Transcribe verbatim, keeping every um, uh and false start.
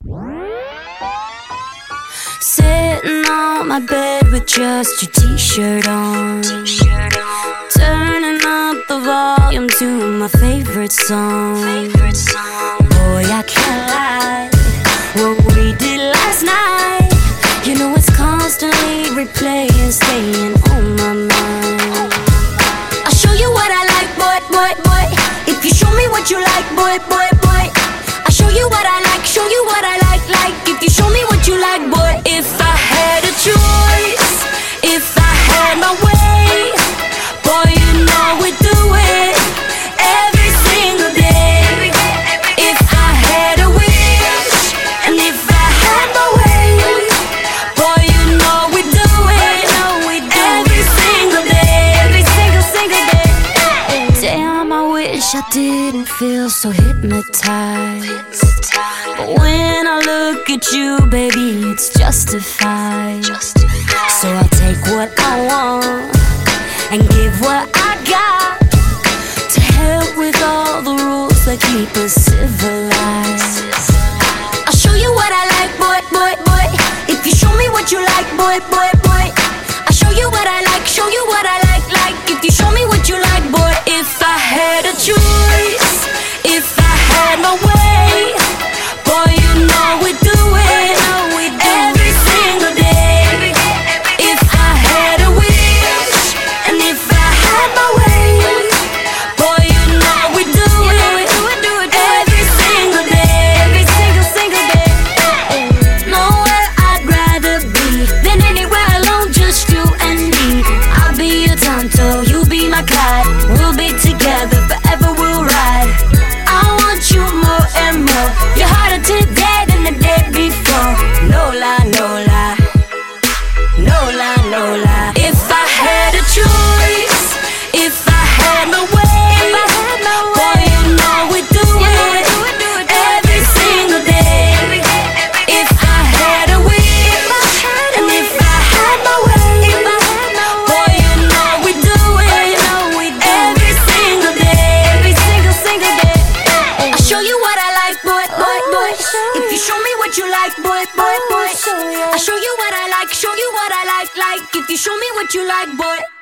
Sitting on my bed with just your t-shirt on, turning up the volume to my favorite song. Boy, I can't lie, what we did last night, you know it's constantly replaying, staying on my mind. I'll show you what I like, boy, boy, boy. If you show me what you like, boy, boy, boy. I'll show you what I like, show you what I like, like. If you show me what you like, boy. If I had a choice, if I had my way, boy, you know we'd do it every single day. If I had a wish, and if I had my way, boy, you know we'd do it every single day, every single, single day. Damn, I wish I didn't feel so hypnotized, but when I look at you, baby, it's justified. So I'll take what I want and give what I got, to help with all the rules that keep us civilized. I'll show you what I like, boy, boy, boy. If you show me what you like, boy, boy, boy. I'll show you what I like, show you what I like, like. If you show me what you like, boy. If I had a choice, if I had my way, boy, you know we'd do it every single day. If I had a wish, and if I had my way, boy, you know we'd do it every single day, every single, single day. Nowhere I'd rather be than anywhere alone, just you and me. I'll be your Tonto, you be my Clyde. We'll be together forever, we'll ride. I want you more and more. You're harder today than the day before. No lie, no lie, no lie, no lie. If I had a choice, if I had my way, boy, you know we'd do it every single day. If I had a wish, and if I had my way, boy, you know we'd do it every single day, every single, single day. I'll show you what I like, boy, boy, boy. If you show me what you like, boy, boy, boy. I'll show you what I like, show you what I like, like. If you show me what you like, boy.